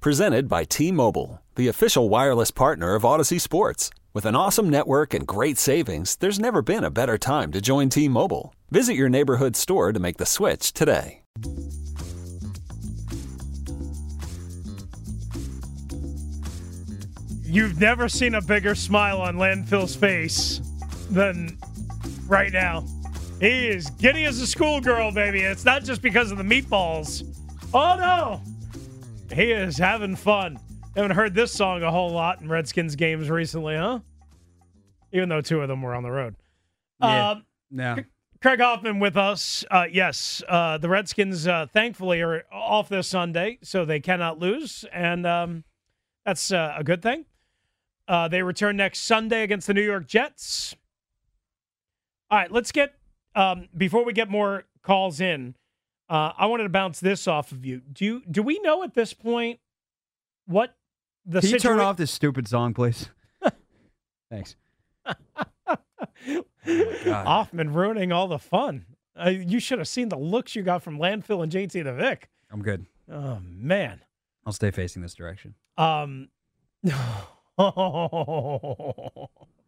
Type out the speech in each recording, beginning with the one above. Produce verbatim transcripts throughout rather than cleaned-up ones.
Presented by T-Mobile, the official wireless partner of Odyssey Sports. With an awesome network and great savings, there's never been a better time to join T-Mobile. Visit your neighborhood store to make the switch today. You've never seen a bigger smile on Landfill's face than right now. He is giddy as a schoolgirl, baby. It's not just because of the meatballs. Oh, no. He is having fun. Haven't heard this song a whole lot in Redskins games recently, huh? Even though two of them were on the road. Yeah. Uh, no. Craig Hoffman with us. Uh, yes, uh, the Redskins, uh, thankfully, are off this Sunday, so they cannot lose, and um, that's uh, a good thing. Uh, they return next Sunday against the New York Jets. All right, let's get, um, before we get more calls in, uh, I wanted to bounce this off of you. Do you, do we know at this point what the Can you situa- turn off this stupid song, please? Thanks. Oh Hoffman ruining all the fun. Uh, you should have seen the looks you got from Landfill and J T the Vic. I'm good. Oh, man. I'll stay facing this direction. Um, wow.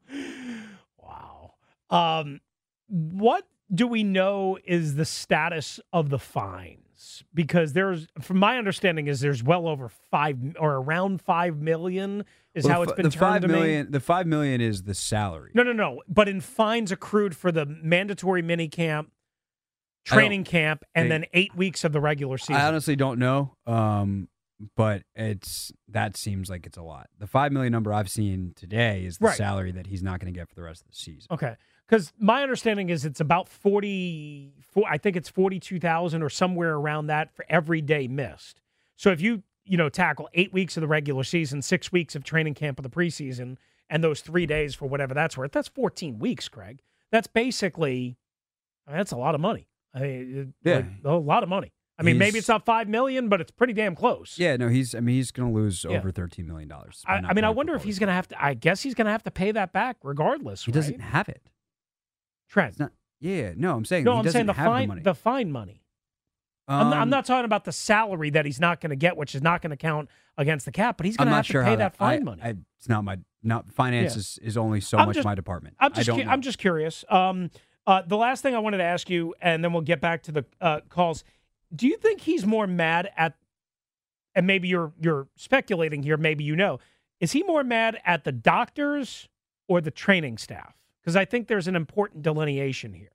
Um, what do we know is the status of the fines? Because there's, from my understanding, is there's well over five or around five million is Well, how the, it's been the turned five to million, me. The five million is the salary. No, no, no. But in fines accrued for the mandatory mini camp, training camp, and think- then eight weeks of the regular season. I honestly don't know, um, but it's that seems like it's a lot. The five million number I've seen today is the Right. salary that he's not going to get for the rest of the season. Okay. Because my understanding is it's about forty, I think it's forty-two thousand or somewhere around that for every day missed. So if you, you know, tackle eight weeks of the regular season, six weeks of training camp of the preseason, and those three days for whatever that's worth, that's fourteen weeks, Craig. That's basically, that's a lot of money. I mean, Yeah. like, a lot of money. I mean, maybe He's- it's not five million, but it's pretty damn close. Yeah, no, he's. I mean, he's going to lose Yeah. over thirteen million dollars. I, I mean, I wonder if he's going to have to, I guess he's going to have to pay that back regardless, He right? doesn't have it. Trent. It's not. Yeah, no, I'm saying No, he I'm doesn't saying the have fine, the money. the fine money. I'm, not, I'm Um, not talking about the salary that he's not going to get, which is not going to count against the cap, but he's going I'm to not have sure to pay how that fine I, money. I, it's not my not finance Yeah. is, is only so I'm much just- my department. I'm just, I don't cu- know. I'm just curious. Um, uh, the last thing I wanted to ask you, and then we'll get back to the uh, calls. Do you think he's more mad at, and maybe you're you're speculating here, maybe you know, is he more mad at the doctors or the training staff? Because I think there's an important delineation here.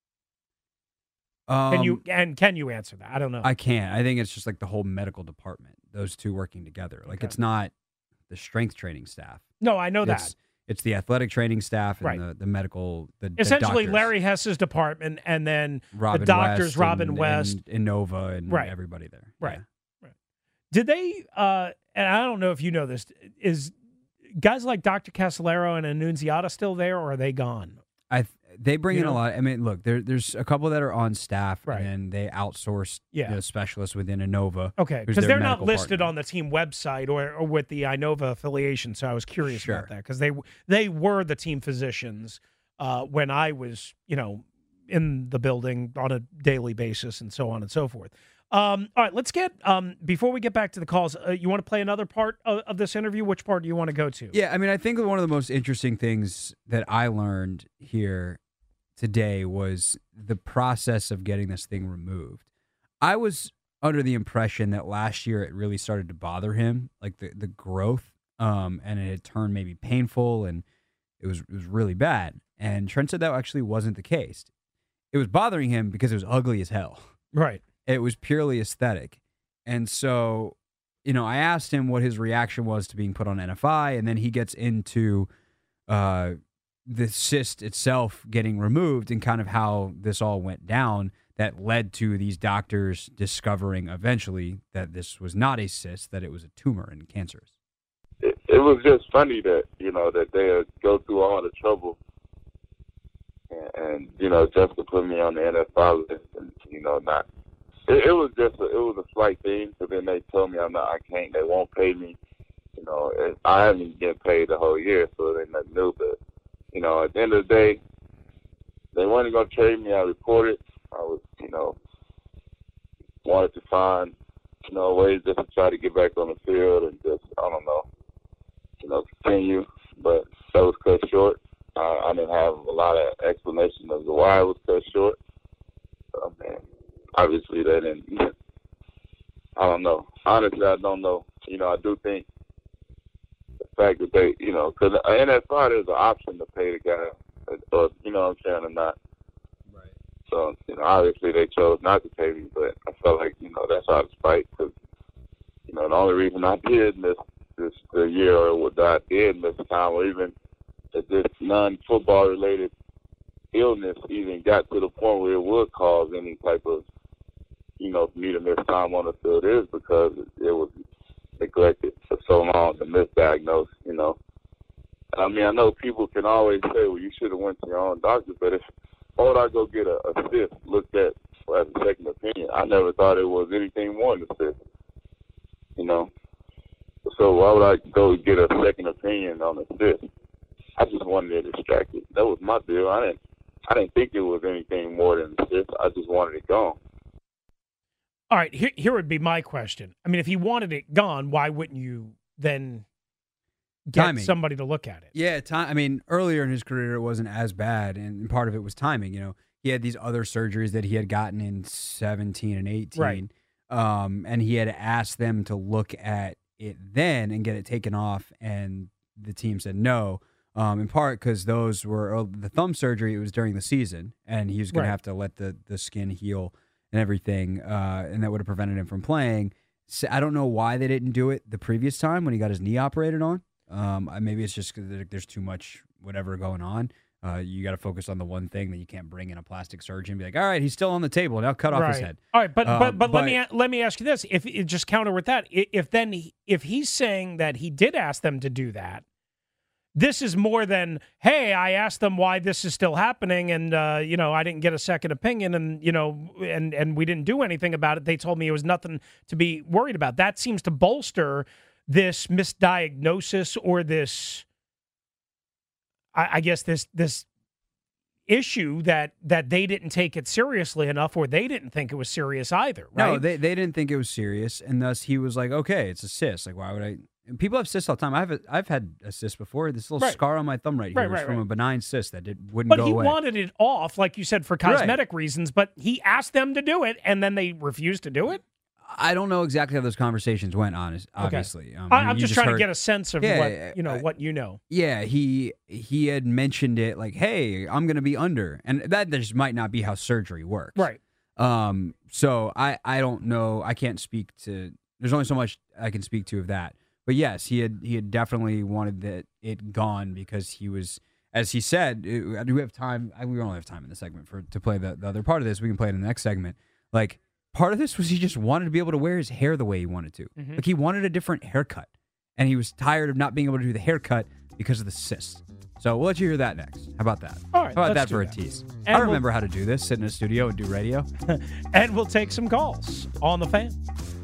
Um, Can you and can you answer that? I don't know. I can't. I think it's just like the whole medical department, those two working together. Like Okay. it's not the strength training staff. no, I know that. It's, it's the athletic training staff and Right. the, the medical. The, the Essentially, doctors. Larry Hess's department, and then Robin the doctors, West Robin and, West. and Innova and Right. everybody there. Right. Yeah. Did they, uh, and I don't know if you know this, is guys like Doctor Casolaro and Annunziata still there, or are they gone? I th- they bring You in know? a lot. I mean, look, there, there's a couple that are on staff, Right. and they outsource Yeah. the specialists within Innova. Okay, who's because their they're not medical listed partner. on the team website or, or with the Inova affiliation, so I was curious Sure. about that, because they, they were the team physicians uh, when I was, you know, in the building on a daily basis and so on and so forth. Um, all right, let's get, um, before we get back to the calls, uh, you want to play another part of, of this interview? Which part do you want to go to? Yeah, I mean, I think one of the most interesting things that I learned here today was the process of getting this thing removed. I was under the impression that last year it really started to bother him, like the, the growth, um, and it had turned maybe painful, and it was it was really bad. And Trent said that actually wasn't the case. It was bothering him because it was ugly as hell. Right. It was purely aesthetic. And so, you know, I asked him what his reaction was to being put on N F I, and then he gets into uh, the cyst itself getting removed and kind of how this all went down that led to these doctors discovering eventually that this was not a cyst, that it was a tumor and cancerous. It, it was just funny that, you know, that they would go through all the trouble and, and, you know, just to put me on the N F I list and, you know, not. It, it was just a, it was a slight thing. So then they told me I'm not, I can't, they won't pay me. You know, and I haven't been paid the whole year, so they nothing new. But, you know, at the end of the day, they weren't going to trade me. I reported. I was, you know, wanted to find you know, ways just to try to get back on the field and just, I don't know, you know, continue. But that was cut short. Uh, I didn't have a lot of explanation as to why it was cut short. So, man, obviously they didn't. I don't know. Honestly, I don't know. You know, I do think the fact that they, you know, because N F L there's an option to pay the guy, or, you know what I'm saying, or not. Right. So, you know, obviously they chose not to pay me, but I felt like, you know, that's out of spite because, you know, the only reason I did miss this the year or what I did miss time, or even if this non-football related illness even got to the point where it would cause any type of, you know, for me to miss time on the field is because it, it was neglected for so long, the misdiagnosed, you know. I mean, I know people can always say, well, you should have went to your own doctor, but if why would I go get a, a cyst looked at as a second opinion? I never thought it was anything more than a cyst, you know. So why would I go get a second opinion on a cyst? I just wanted it distracted. That was my deal. I didn't I didn't think it was anything more than a cyst. I just wanted it gone. All right, here, here would be my question. I mean, if he wanted it gone, why wouldn't you then get Timing. somebody to look at it? Yeah, time. I mean, earlier in his career, it wasn't as bad, and part of it was timing. You know, he had these other surgeries that he had gotten in seventeen and eighteen, Right. um, and he had asked them to look at it then and get it taken off, and the team said no. Um, in part because those were uh, the thumb surgery. It was during the season, and he was going Right. to have to let the the skin heal and everything, uh, and that would have prevented him from playing. So I don't know why they didn't do it the previous time when he got his knee operated on. Um, maybe it's just because there's too much whatever going on. Uh, you got to focus on the one thing that you can't bring in a plastic surgeon and be like, all right, he's still on the table. Now cut off right. his head. All right, but Uh, but, but but- let me a- let me ask you this: if it, just counter with that, i- if then he, if he's saying that he did ask them to do that, this is more than, hey, I asked them why this is still happening, and uh, you know, I didn't get a second opinion, and you know, and and we didn't do anything about it. They told me it was nothing to be worried about. That seems to bolster this misdiagnosis or this, I, I guess this this issue that that they didn't take it seriously enough, or they didn't think it was serious either. Right? No, they they didn't think it was serious, and thus he was like, okay, it's a cyst. Like, why would I? And people have cysts all the time. I've I've had a cyst before. This little Right. scar on my thumb right here Right, was right, from right. a benign cyst that did, wouldn't But go he away. wanted it off, like you said, for cosmetic reasons, but he asked them to do it, and then they refused to do it? I don't know exactly how those conversations went. Honest, obviously, um, I, you I'm just, just trying heard- to get a sense of Yeah, what, you know, I- what you know. Yeah, he he had mentioned it like, hey, I'm going to be under, and that just might not be how surgery works. Right. Um. So I I don't know. I can't speak to. There's only so much I can speak to of that. But yes, he had he had definitely wanted that it gone because he was, as he said, it, do we have time? I, we only have time in the segment for to play the, the other part of this. We can play it in the next segment. Like, part of this was he just wanted to be able to wear his hair the way he wanted to. Mhm. Like, he wanted a different haircut. And he was tired of not being able to do the haircut because of the cyst. So we'll let you hear that next. How about that? All right, How about let's that do for that. a tease? And I we'll- remember how to do this, sit in a studio and do radio. And we'll take some calls on the Fan.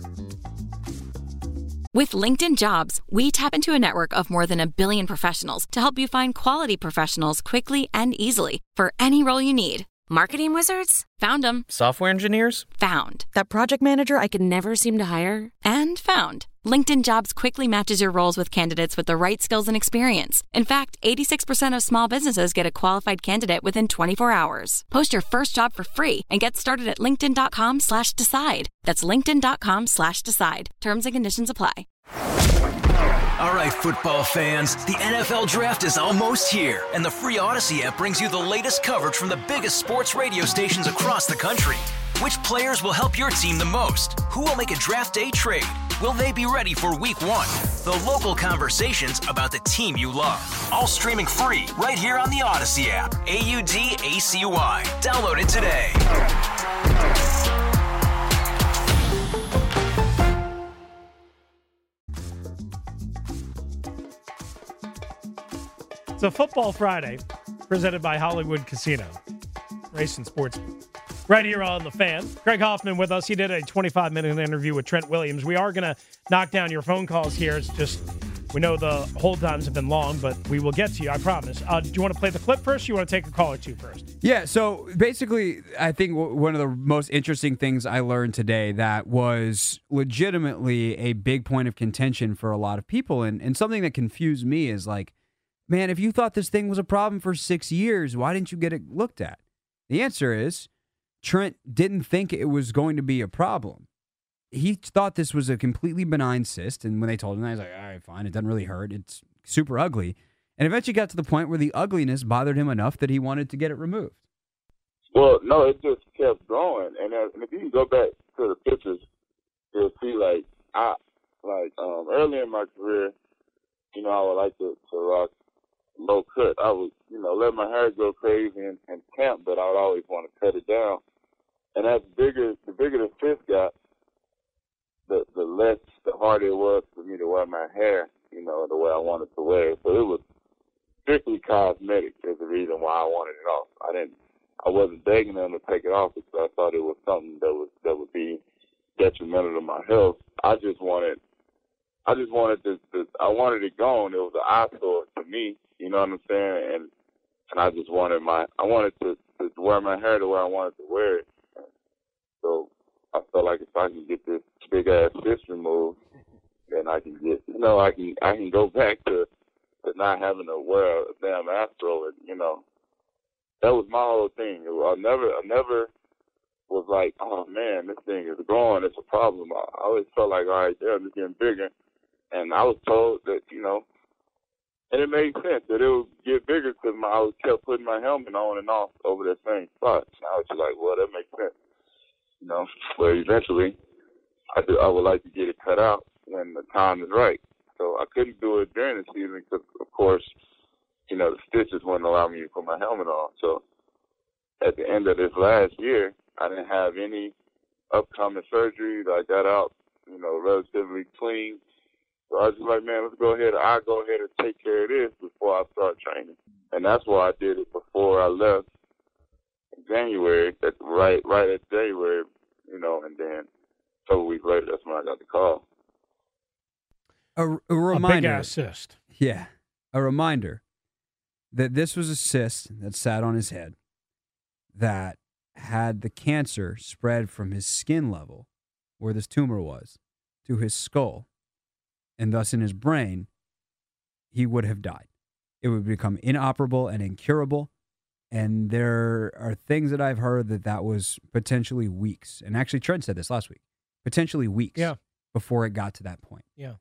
With LinkedIn Jobs, we tap into a network of more than a billion professionals to help you find quality professionals quickly and easily for any role you need. Marketing wizards? Found them. Software engineers? Found. That project manager I could never seem to hire? And found. LinkedIn Jobs quickly matches your roles with candidates with the right skills and experience. In fact, eighty-six percent of small businesses get a qualified candidate within twenty-four hours. Post your first job for free and get started at linkedin.com slash decide. That's linkedin.com slash decide. Terms and conditions apply. All right, football fans, the N F L Draft is almost here, and the free Odyssey app brings you the latest coverage from the biggest sports radio stations across the country. Which players will help your team the most? Who will make a draft day trade? Will they be ready for week one? The local conversations about the team you love. All streaming free right here on the Odyssey app. A U D A C Y. Download it today. It's a Football Friday presented by Hollywood Casino. Race and sports. Right here on The Fan. Craig Hoffman with us. He did a twenty-five minute interview with Trent Williams. We are going to knock down your phone calls here. It's just We know the hold times have been long, but we will get to you, I promise. Uh, do you want to play the clip first, or you want to take a call or two first? Yeah, so basically, I think w- one of the most interesting things I learned today that was legitimately a big point of contention for a lot of people, and, and something that confused me is like, man, if you thought this thing was a problem for six years, why didn't you get it looked at? The answer is Trent didn't think it was going to be a problem. He thought this was a completely benign cyst, and when they told him that, he's like, all right, fine, it doesn't really hurt. It's super ugly. And eventually got to the point where the ugliness bothered him enough that he wanted to get it removed. Well, no, it just kept growing. And, uh, and if you can go back to the pictures, you'll see, like, I, like um, early in my career, you know, I would like to, to rock low cut. I would, you know, let my hair go crazy in, in camp, but I would always want to cut it down. And as bigger, the bigger the cyst got, the the less, the harder it was for me to wear my hair, you know, the way I wanted to wear it. So it was strictly cosmetic is the reason why I wanted it off. I didn't, I wasn't begging them to take it off because I thought it was something that was that would be detrimental to my health. I just wanted, I just wanted to, to I wanted it gone. It was an eyesore to me, you know what I'm saying? And and I just wanted my, I wanted to, to wear my hair the way I wanted to wear it. So I felt like if I can get this big ass cyst removed, then I can get, you know, I can I can go back to, to not having to wear a damn afro. And, you know, that was my whole thing. I never I never was like, oh man, this thing is growing. It's a problem. I always felt like, all right, damn, it's getting bigger. And I was told that, you know, and it made sense that it would get bigger because I was kept putting my helmet on and off over that same spot. And I was just like, well, that makes sense. You know, but eventually, I, do, I would like to get it cut out when the time is right. So I couldn't do it during the season because, of course, you know, the stitches wouldn't allow me to put my helmet on. So at the end of this last year, I didn't have any upcoming surgeries. I got out, you know, relatively clean. So I was just like, man, let's go ahead. I'll go ahead and take care of this before I start training. And that's why I did it before I left. January, that right, right at January, you know, and then a couple weeks later, that's when I got the call. A, a reminder, a big ass cyst. Yeah, a reminder that this was a cyst that sat on his head that had the cancer spread from his skin level, where this tumor was, to his skull, and thus in his brain, he would have died. It would become inoperable and incurable. And there are things that I've heard that that was potentially weeks. And actually, Trent said this last week. Potentially weeks yeah. before it got to that point. Yeah.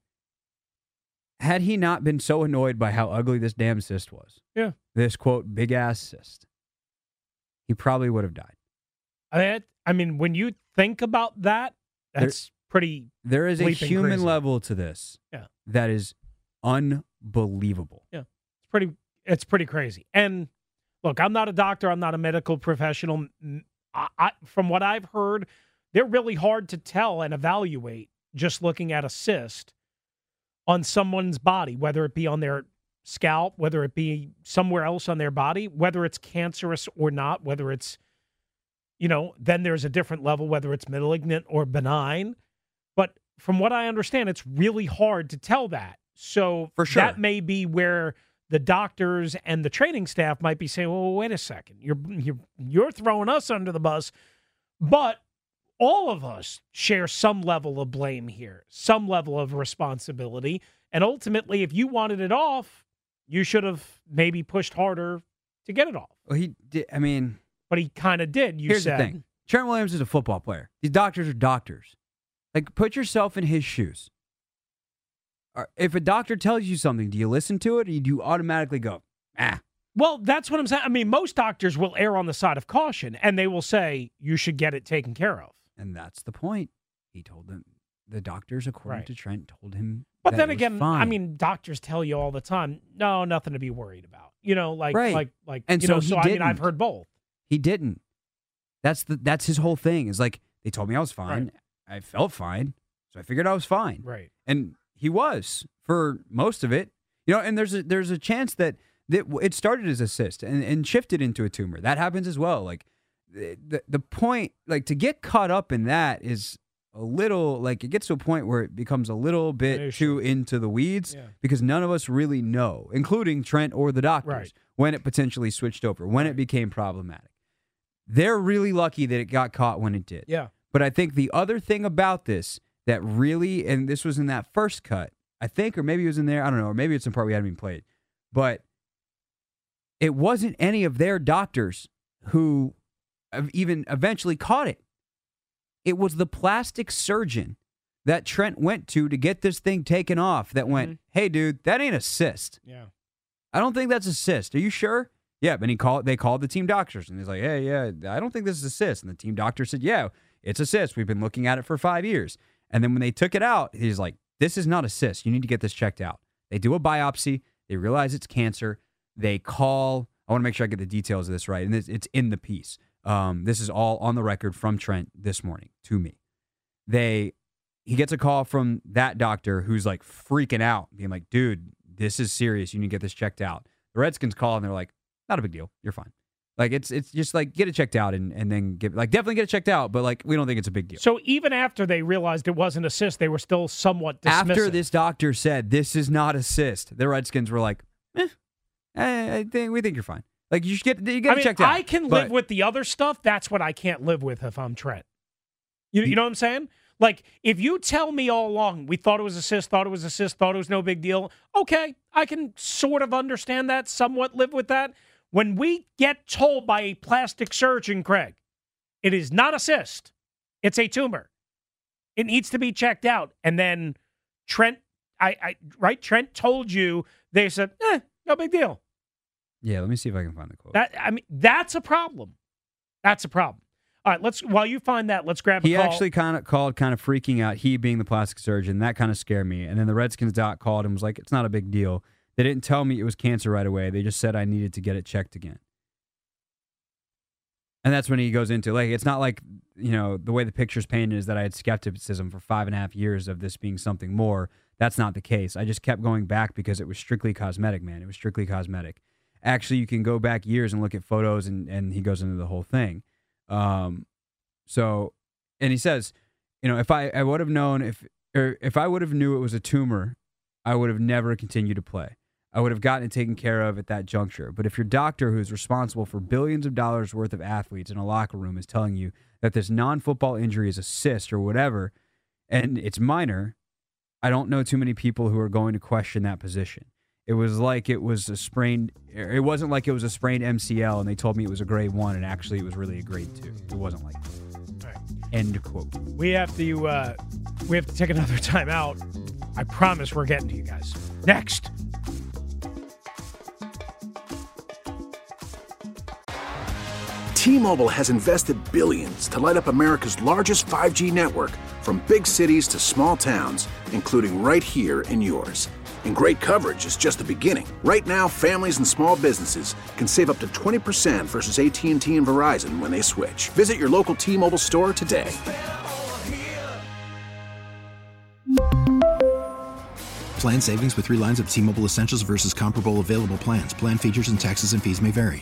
Had he not been so annoyed by how ugly this damn cyst was, yeah, this, quote, big-ass cyst, he probably would have died. I, I mean, when you think about that, that's there, pretty There is a human crazy. level to this yeah. that is unbelievable. Yeah, it's pretty, it's pretty crazy. And look, I'm not a doctor. I'm not a medical professional. I, I, from what I've heard, they're really hard to tell and evaluate just looking at a cyst on someone's body, whether it be on their scalp, whether it be somewhere else on their body, whether it's cancerous or not, whether it's, you know, then there's a different level, whether it's malignant or benign. But from what I understand, it's really hard to tell that. So for sure, that may be where the doctors and the training staff might be saying, well, wait a second, you're, you're, you're throwing us under the bus. But all of us share some level of blame here, some level of responsibility. And ultimately, if you wanted it off, you should have maybe pushed harder to get it off. Well, he did. I mean, but he kind of did. You here's said. the thing. Trent Williams is a football player. These doctors are doctors. Like, put yourself in his shoes. If a doctor tells you something, do you listen to it, or do you automatically go, ah? Well, that's what I'm saying. I mean, most doctors will err on the side of caution, and they will say, you should get it taken care of. And that's the point. He told them, the doctors, according right. to Trent, told him But that then it again, was fine. I mean, doctors tell you all the time, no, nothing to be worried about. You know, like, right. like, like, and you so know, he so didn't. I mean, I've heard both. He didn't. That's the that's his whole thing. Is like, they told me I was fine. Right. I felt fine. So I figured I was fine. Right. And he was for most of it. You know, and there's a there's a chance that, that it started as a cyst and, and shifted into a tumor. That happens as well. Like the, the the point, like to get caught up in that is a little, like, it gets to a point where it becomes a little bit too into the weeds Yeah. because none of us really know, including Trent or the doctors, Right. when it potentially switched over, when it became problematic. They're really lucky that it got caught when it did. Yeah. But I think the other thing about this that really, and this was in that first cut, I think, or maybe it was in there, I don't know, or maybe it's in part we hadn't even played, but it wasn't any of their doctors who even eventually caught it. It was the plastic surgeon that Trent went to to get this thing taken off that went, Mhm. hey, dude, that ain't a cyst. Yeah. I don't think that's a cyst. Are you sure? Yeah, and he called. They called the team doctors, and he's like, hey, yeah, I don't think this is a cyst. And the team doctor said, yeah, it's a cyst. We've been looking at it for five years. And then when they took it out, he's like, this is not a cyst. You need to get this checked out. They do a biopsy. They realize it's cancer. They call. I want to make sure I get the details of this right, and it's, it's in the piece. Um, this is all on the record from Trent this morning to me. They, he gets a call from that doctor who's like freaking out, being like, dude, this is serious. You need to get this checked out. The Redskins call and they're like, not a big deal. You're fine. Like, it's it's just like, get it checked out and, and then get, like, definitely get it checked out, but like, we don't think it's a big deal. So even after they realized it wasn't a cyst, they were still somewhat dismissive. After this doctor said, this is not a cyst, the Redskins were like, eh, I, I think, we think you're fine. Like, you should get, you get I it mean, checked out. I can but, live with the other stuff. That's what I can't live with if I'm Trent. You, you know what I'm saying? Like, if you tell me all along, we thought it was a cyst, thought it was a cyst, thought it was no big deal, okay, I can sort of understand that, somewhat live with that. When we get told by a plastic surgeon, Craig, it is not a cyst, it's a tumor. It needs to be checked out. And then Trent, I, I right, Trent told you, they said, eh, no big deal. Yeah, let me see if I can find the quote. That I mean, that's a problem. That's a problem. All right, let's. While you find that, let's grab a he call. He actually kind of called, kind of freaking out. He being the plastic surgeon, that kind of scared me. And then the Redskins doc called and was like, "It's not a big deal." They didn't tell me it was cancer right away. They just said I needed to get it checked again. And that's when he goes into, like, it's not like, you know, the way the picture's painted is that I had skepticism for five and a half years of this being something more. That's not the case. I just kept going back because it was strictly cosmetic, man. It was strictly cosmetic. Actually, you can go back years and look at photos, and, and he goes into the whole thing. Um, so, and he says, you know, if I, I would have known, if or if I would have knew it was a tumor, I would have never continued to play. I would have gotten it taken care of at that juncture. But if your doctor, who's responsible for billions of dollars worth of athletes in a locker room, is telling you that this non-football injury is a cyst or whatever, and it's minor, I don't know too many people who are going to question that position. It was like it was a sprained, it wasn't like it was a sprained M C L and they told me it was a grade one and actually it was really a grade two. It wasn't like that. All right. End quote. We have to, uh, we have to take another time out. I promise we're getting to you guys. Next. T-Mobile has invested billions to light up America's largest five G network, from big cities to small towns, including right here in yours. And great coverage is just the beginning. Right now, families and small businesses can save up to twenty percent versus A T and T and Verizon when they switch. Visit your local T-Mobile store today. Plan savings with three lines of T-Mobile Essentials versus comparable available plans. Plan features and taxes and fees may vary.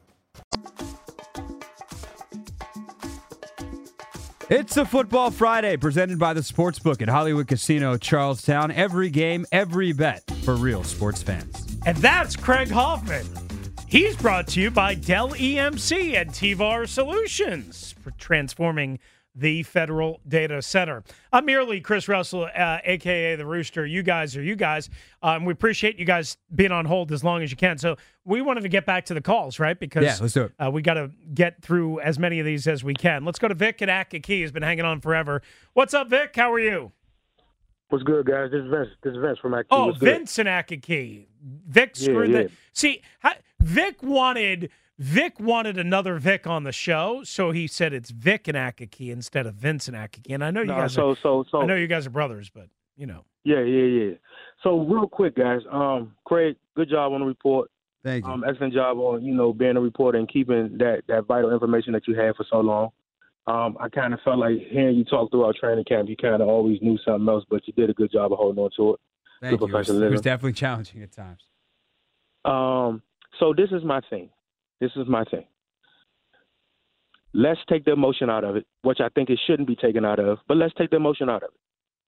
It's a Football Friday presented by the Sportsbook at Hollywood Casino, Charlestown. Every game, every bet for real sports fans. And that's Craig Hoffman. He's brought to you by Dell E M C and T V A R Solutions for transforming the Federal Data Center. I'm merely Chris Russell, uh, a k a. The Rooster. You guys are you guys. Um, we appreciate you guys being on hold as long as you can. So we wanted to get back to the calls, right? Because yeah, let's do it. Uh, we got to get through as many of these as we can. Let's go to Vic at Akakie. He's been hanging on forever. What's up, Vic? How are you? What's good, guys? This is Vince. This is Vince from Akakie. Oh, What's good? Vince and Akakie. Vic screwed yeah, yeah. the... See, how, Vic wanted... Vic wanted another Vic on the show, so he said it's Vic and Akakie instead of Vince and Akakie. And I know you No, guys so, are, so, so, I know you guys are brothers, but you know. Yeah, yeah, yeah. So real quick, guys. Um, Craig, good job on the report. Thank you. Um, excellent job on, you know, being a reporter and keeping that, that vital information that you had for so long. Um, I kind of felt like hearing you talk throughout training camp, you kind of always knew something else, but you did a good job of holding on to it. Thank Good you. It was, it was definitely challenging at times. Um, so this is my thing. This is my thing. let's take the emotion out of it, which I think it shouldn't be taken out of, but let's take the emotion out of it.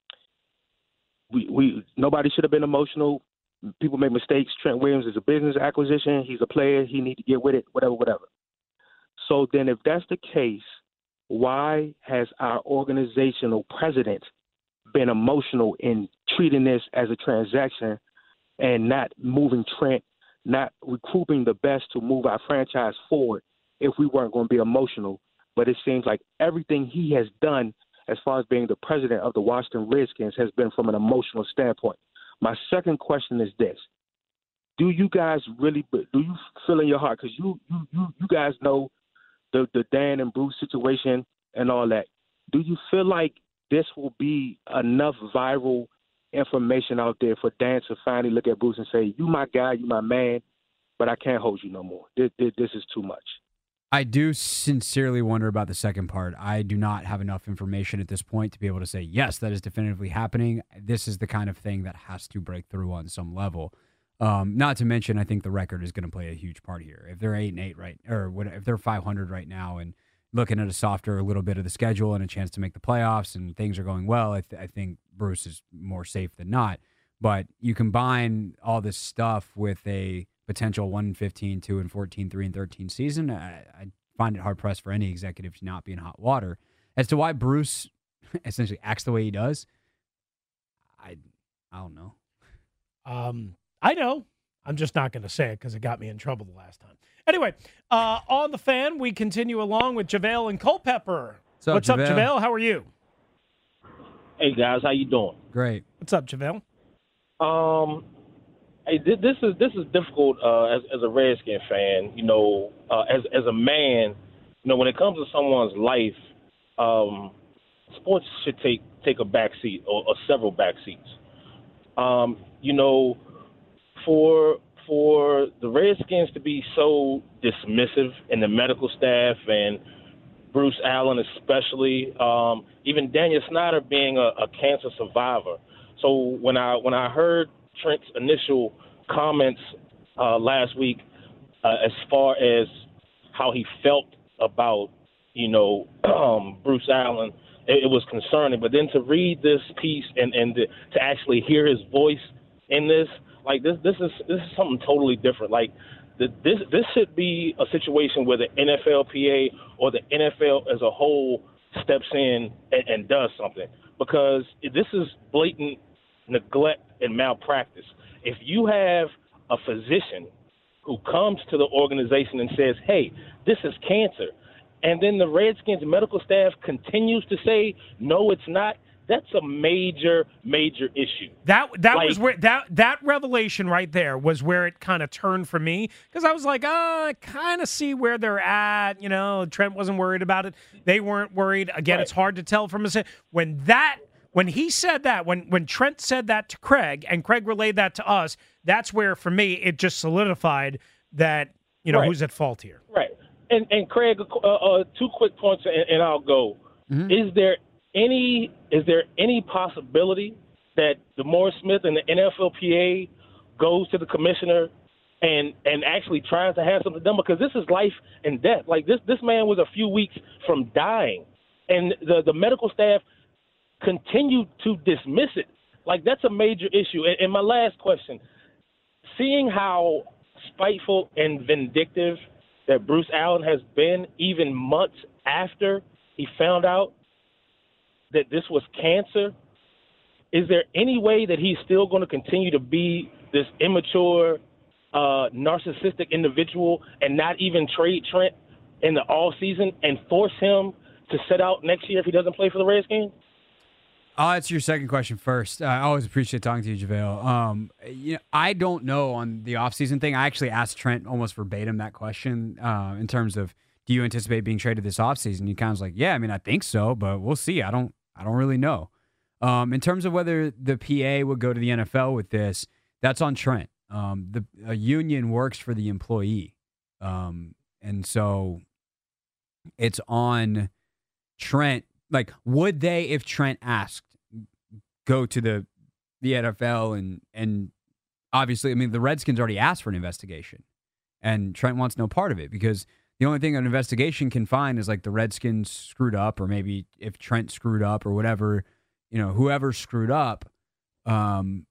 We, we nobody should have been emotional. People make mistakes. Trent Williams is a business acquisition. He's a player. He need to get with it, whatever, whatever. So then if that's the case, why has our organizational president been emotional in treating this as a transaction and not moving Trent, not recouping the best to move our franchise forward if we weren't going to be emotional? But it seems like everything he has done as far as being the president of the Washington Redskins has been from an emotional standpoint. My second question is this. Do you guys really, do you feel in your heart, because you, you, you, you guys know the, the Dan and Bruce situation and all that. Do you feel like this will be enough viral information out there for Dan to finally look at Bruce and say, you my guy, you my man, but I can't hold you no more. This, this, this is too much. I do sincerely wonder about the second part. I do not have enough information at this point to be able to say, yes, that is definitively happening. This is the kind of thing that has to break through on some level. Um, not to mention, I think the record is going to play a huge part here. If they're eight and eight right, or what, if they're five hundred right now, and looking at a softer little bit of the schedule and a chance to make the playoffs, and things are going well, I, th- I think Bruce is more safe than not. But you combine all this stuff with a potential one and fifteen, two and fourteen, three and thirteen season, I, I find it hard pressed for any executive to not be in hot water. As to why Bruce essentially acts the way he does, I I don't know. Um. I know. I'm just not going to say it because it got me in trouble the last time. Anyway, uh, on the Fan, we continue along with JaVale and Culpepper. What's up, What's JaVale? up, JaVale? How are you? Hey, guys. How you doing? Great. What's up, JaVale? Um, hey, th- this is this is difficult uh, as as a Redskin fan. You know, uh, as as a man, you know, when it comes to someone's life, um, sports should take take a back seat or, or several back seats. Um, you know. For for the Redskins to be so dismissive, and the medical staff and Bruce Allen especially, um, even Daniel Snyder being a, a cancer survivor. So when I when I heard Trent's initial comments uh, last week, uh, as far as how he felt about you know um, Bruce Allen, it, it was concerning. But then to read this piece and and to, to actually hear his voice in this. Like this, this is this is something totally different. Like the, this, this should be a situation where the N F L P A or the N F L as a whole steps in and, and does something, because this is blatant neglect and malpractice. If you have a physician who comes to the organization and says, "Hey, this is cancer," and then the Redskins medical staff continues to say, "No, it's not," that's a major, major issue. That that like, was where that that revelation right there was where it kind of turned for me, because I was like, oh, I kind of see where they're at. You know, Trent wasn't worried about it. They weren't worried. Again, right. It's hard to tell from a when that when he said that when when Trent said that to Craig and Craig relayed that to us. That's where for me it just solidified that you know right. who's at fault here. Right. And and Craig, uh, uh, two quick points, and, and I'll go. Mm-hmm. Is there Any is there any possibility that DeMaurice Smith and the N F L P A goes to the commissioner and and actually tries to have something done? Because this is life and death. Like this this man was a few weeks from dying, and the the medical staff continued to dismiss it. Like that's a major issue. And, and my last question: seeing how spiteful and vindictive that Bruce Allen has been, even months after he found out that this was cancer, is there any way that he's still going to continue to be this immature, uh, narcissistic individual and not even trade Trent in the off season and force him to sit out next year if he doesn't play for the Redskins? I'll answer your second question first. Uh, I always appreciate talking to you, JaVale. Um, you know, I don't know on the offseason thing. I actually asked Trent almost verbatim that question uh, in terms of, do you anticipate being traded this offseason? He kind of was like, yeah, I mean, I think so, but we'll see. I don't I don't really know. Um, in terms of whether the P A would go to the N F L with this, that's on Trent. Um, the a union works for the employee. Um, and so it's on Trent. Like, would they, if Trent asked, go to the the N F L? And, and obviously, I mean, the Redskins already asked for an investigation. And Trent wants no part of it because The only thing an investigation can find is like the Redskins screwed up, or maybe if Trent screwed up, or whatever, you know, whoever screwed up. Um,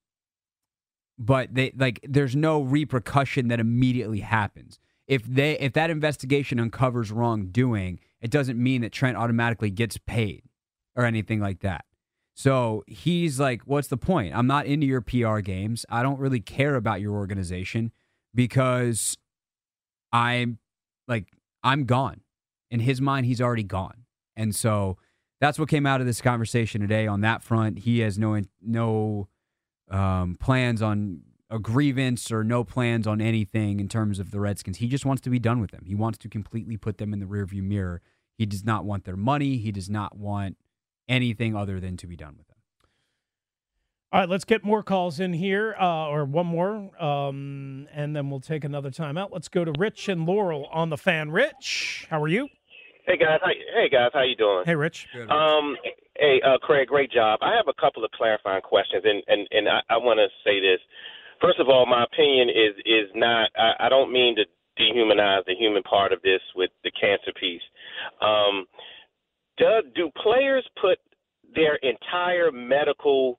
but they like there's no repercussion that immediately happens. If they if that investigation uncovers wrongdoing, it doesn't mean that Trent automatically gets paid or anything like that. So he's like, what's the point? I'm not into your P R games. I don't really care about your organization because I'm like, I'm gone. In his mind, he's already gone. And so that's what came out of this conversation today on that front. He has no no um, plans on a grievance or no plans on anything in terms of the Redskins. He just wants to be done with them. He wants to completely put them in the rearview mirror. He does not want their money. He does not want anything other than to be done with them. All right, let's get more calls in here, uh, or one more, um, and then we'll take another timeout. Let's go to Rich and Laurel on the Fan. Rich, how are you? Hey guys, how, hey guys, how you doing? Hey, Rich. Good, Rich. Um, hey, uh, Craig, great job. I have a couple of clarifying questions, and and and I, I want to say this. First of all, my opinion is is not. I, I don't mean to dehumanize the human part of this with the cancer piece. Um, do, do players put their entire medical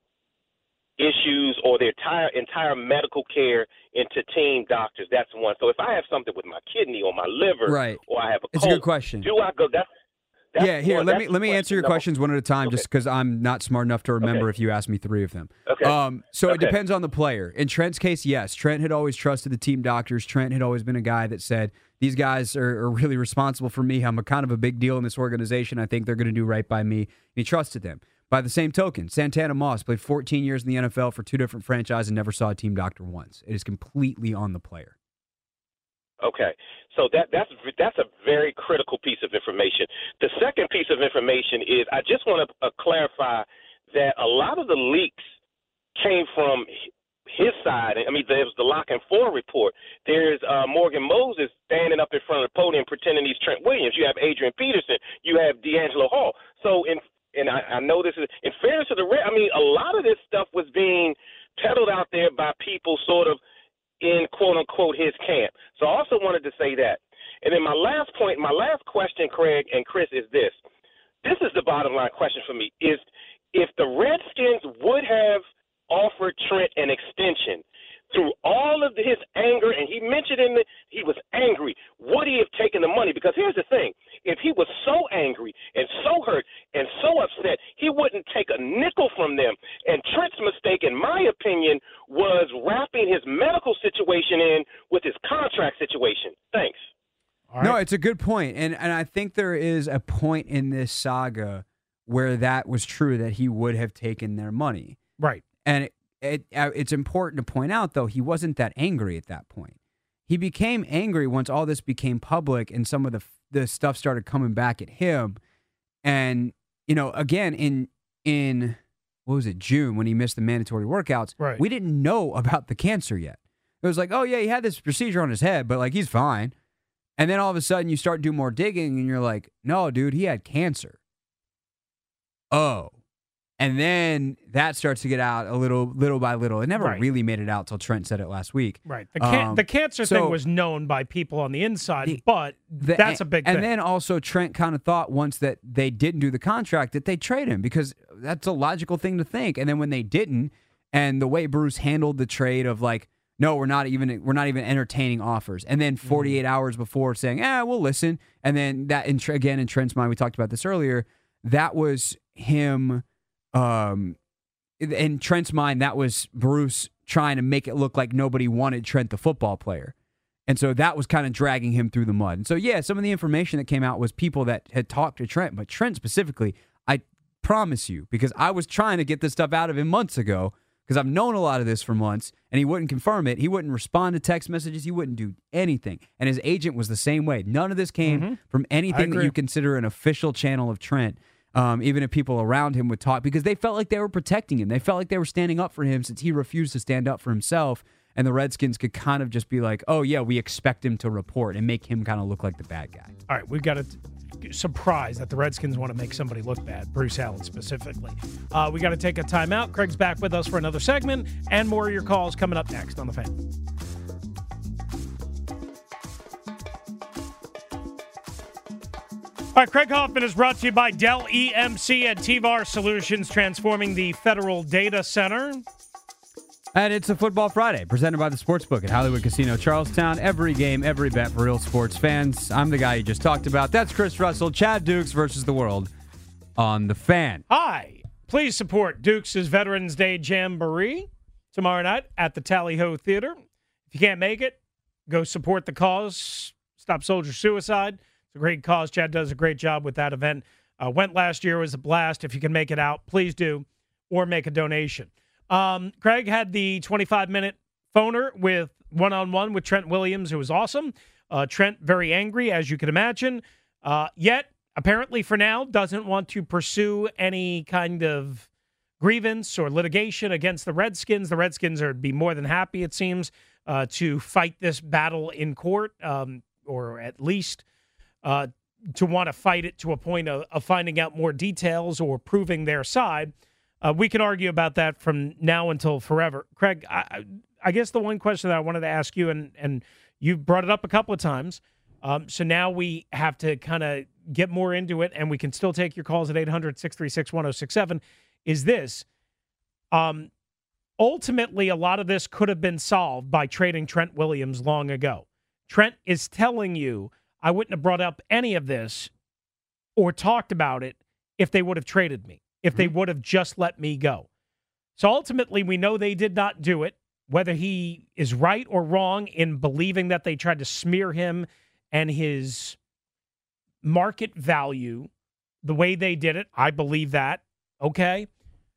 issues or their entire entire medical care into team doctors? That's one. So if I have something with my kidney or my liver, right, or I have a it's cold, a good question. Do I go? That's, that's yeah. Here, one, let me let me answer your number. questions one at a time, Okay. just because I'm not smart enough to remember Okay. if you ask me three of them. Okay. Um. So it Okay. depends on the player. In Trent's case, yes, Trent had always trusted the team doctors. Trent had always been a guy that said, these guys are, are really responsible for me. I'm a kind of a big deal in this organization. I think they're going to do right by me. And he trusted them. By the same token, Santana Moss played fourteen years in the N F L for two different franchises and never saw a team doctor once. It is completely on the player. Okay, so that that's that's a very critical piece of information. The second piece of information is I just want to uh, clarify that a lot of the leaks came from his side. I mean, there was the Lock and Four report. There's uh, Morgan Moses standing up in front of the podium pretending he's Trent Williams. You have Adrian Peterson. You have D'Angelo Hall. So in and I, I know this is in fairness to the Red. I mean, a lot of this stuff was being peddled out there by people sort of in quote unquote his camp. So I also wanted to say that. And then my last point, my last question, Craig and Chris, is this. This is the bottom line question for me, is if the Redskins would have offered Trent an extension through all of his anger, and he mentioned in the, he was angry, would he have taken the money? Because here's the thing. If he was so angry and so hurt and so upset, he wouldn't take a nickel from them. And Trent's mistake, in my opinion, was wrapping his medical situation in with his contract situation. Thanks. All right. No, it's a good point. And, and I think there is a point in this saga where that was true, that he would have taken their money. Right. And it, it it's important to point out, though, he wasn't that angry at that point. He became angry once all this became public and some of the the stuff started coming back at him. And, you know, again, in, in what was it, June, when he missed the mandatory workouts, right. we didn't know about the cancer yet. It was like, oh, yeah, he had this procedure on his head, but, like, he's fine. And then all of a sudden you start doing more digging and you're like, no, dude, he had cancer. Oh. And then that starts to get out a little, little by little. It never right. really made it out till Trent said it last week. Right. The, can- um, the cancer so thing was known by people on the inside, the, but the, that's a big and thing. And then also Trent kind of thought once that they didn't do the contract that they trade him, because that's a logical thing to think. And then when they didn't, and the way Bruce handled the trade of like, no, we're not even we're not even entertaining offers. And then forty-eight mm-hmm. hours before saying, ah, we'll listen. And then that, in, again, in Trent's mind, we talked about this earlier, that was him. Um, in Trent's mind, that was Bruce trying to make it look like nobody wanted Trent, the football player. And so that was kind of dragging him through the mud. And so, yeah, some of the information that came out was people that had talked to Trent, but Trent specifically, I promise you, because I was trying to get this stuff out of him months ago, because I've known a lot of this for months, and he wouldn't confirm it. He wouldn't respond to text messages. He wouldn't do anything. And his agent was the same way. None of this came mm-hmm. from anything that you consider an official channel of Trent. Um, even if people around him would talk, because they felt like they were protecting him. They felt like they were standing up for him since he refused to stand up for himself. And the Redskins could kind of just be like, oh, yeah, we expect him to report, and make him kind of look like the bad guy. All right, we've got a surprise that the Redskins want to make somebody look bad, Bruce Allen specifically. Uh, we got to take a timeout. Craig's back with us for another segment, and more of your calls coming up next on The Fan. All right, Craig Hoffman is brought to you by Dell E M C and T V A R Solutions, transforming the Federal Data Center. And it's a Football Friday, presented by the Sportsbook at Hollywood Casino Charlestown. Every game, every bet for real sports fans. I'm the guy you just talked about. That's Chris Russell. Chad Dukes versus the world on The Fan. Hi. Please support Dukes' Veterans Day Jamboree tomorrow night at the Tally Ho Theater. If you can't make it, go support the cause. Stop soldier suicide. It's a great cause. Chad does a great job with that event. Uh, went last year. It was a blast. If you can make it out, please do, or make a donation. Um, Craig had the twenty-five minute phoner with one-on-one with Trent Williams. It was awesome. Uh, Trent, very angry, as you can imagine. Uh, yet, apparently for now, doesn't want to pursue any kind of grievance or litigation against the Redskins. The Redskins are be more than happy, it seems, uh, to fight this battle in court, um, or at least uh, to want to fight it to a point of, of finding out more details or proving their side. Uh, we can argue about that from now until forever. Craig, I, I guess the one question that I wanted to ask you, and, and you've brought it up a couple of times, um, so now we have to kind of get more into it, and we can still take your calls at eight hundred, six three six, one oh six seven, is this. Um, ultimately, a lot of this could have been solved by trading Trent Williams long ago. Trent is telling you, I wouldn't have brought up any of this or talked about it if they would have traded me, if they would have just let me go. So ultimately, we know they did not do it. Whether he is right or wrong in believing that they tried to smear him and his market value the way they did it, I believe that. Okay.